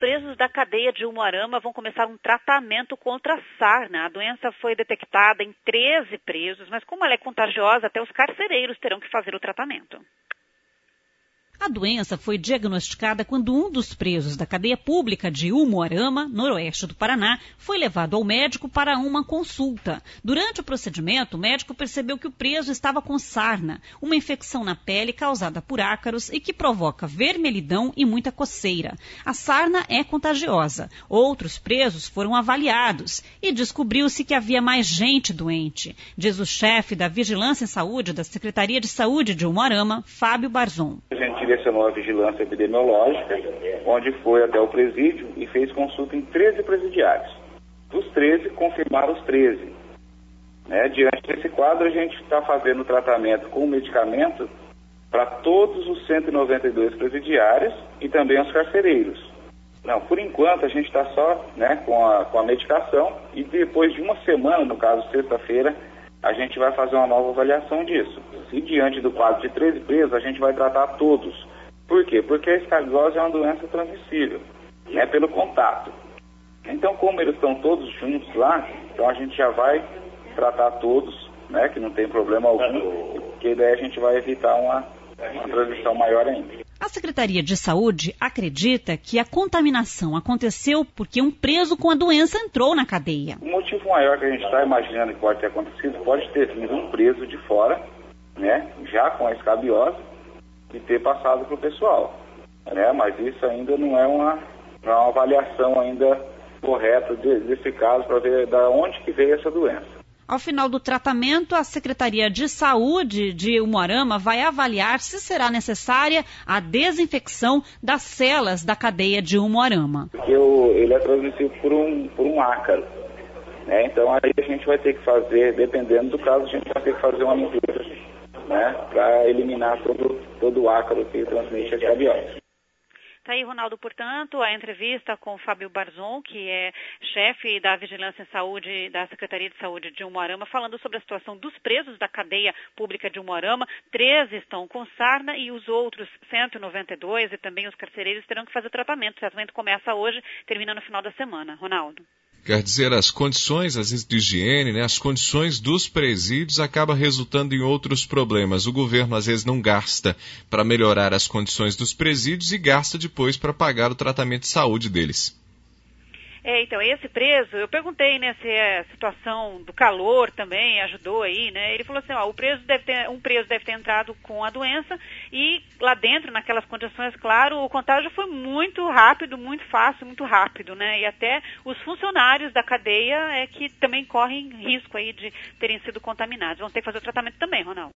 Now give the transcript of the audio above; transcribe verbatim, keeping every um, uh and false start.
presos da cadeia de Umuarama vão começar um tratamento contra a sarna. A doença foi detectada em treze presos, mas como ela é contagiosa, até os carcereiros terão que fazer o tratamento. A doença foi diagnosticada quando um dos presos da cadeia pública de Umuarama, noroeste do Paraná, foi levado ao médico para uma consulta. Durante o procedimento, o médico percebeu que o preso estava com sarna, uma infecção na pele causada por ácaros e que provoca vermelhidão e muita coceira. A sarna é contagiosa. Outros presos foram avaliados e descobriu-se que havia mais gente doente, diz o chefe da Vigilância em Saúde da Secretaria de Saúde de Umuarama, Fábio Barzon. Direcionou a vigilância epidemiológica, onde foi até o presídio e fez consulta em treze presidiários. Dos treze, confirmaram os treze. Né? Diante desse quadro, a gente está fazendo o tratamento com medicamento para todos os cento e noventa e dois presidiários e também os carcereiros. Não, por enquanto, a gente está só, né, com, a, com a medicação e depois de uma semana, no caso sexta-feira, a gente vai fazer uma nova avaliação disso. E diante do quadro de treze presos, a gente vai tratar todos. Por quê? Porque a escabelose é uma doença transmissível, né, pelo contato. Então, como eles estão todos juntos lá, então a gente já vai tratar todos, né, que não tem problema algum, porque daí a gente vai evitar uma, uma transmissão maior ainda. A Secretaria de Saúde acredita que a contaminação aconteceu porque um preso com a doença entrou na cadeia. O motivo maior que a gente está imaginando que pode ter acontecido pode ter vindo um preso de fora, né, já com a escabiose, e ter passado para o pessoal. Né, mas isso ainda não é uma, não é uma avaliação ainda correta de, desse caso para ver de onde que veio essa doença. Ao final do tratamento, a Secretaria de Saúde de Umuarama vai avaliar se será necessária a desinfecção das celas da cadeia de Umuarama. Porque o, ele é transmitido por um, por um ácaro. Né? Então aí a gente vai ter que fazer, dependendo do caso, a gente vai ter que fazer uma limpeza, né, para eliminar todo, todo o ácaro que transmite a escabiose. Está aí, Ronaldo, portanto, a entrevista com o Fábio Barzon, que é chefe da Vigilância em Saúde da Secretaria de Saúde de Umuarama, falando sobre a situação dos presos da cadeia pública de Umuarama. treze estão com sarna e os outros cento e noventa e dois e também os carcereiros terão que fazer tratamento. O tratamento começa hoje, termina no final da semana. Ronaldo. Quer dizer, as condições, às vezes, de higiene, né, as condições dos presídios acabam resultando em outros problemas. O governo, às vezes, não gasta para melhorar as condições dos presídios e gasta depois para pagar o tratamento de saúde deles. É, então, esse preso, eu perguntei, né, se a situação do calor também ajudou aí, né? Ele falou assim, ó, o preso deve ter, um preso deve ter entrado com a doença e lá dentro, naquelas condições, claro, o contágio foi muito rápido, muito fácil, muito rápido, né? E até os funcionários da cadeia é que também correm risco aí de terem sido contaminados. Vão ter que fazer o tratamento também, Ronaldo.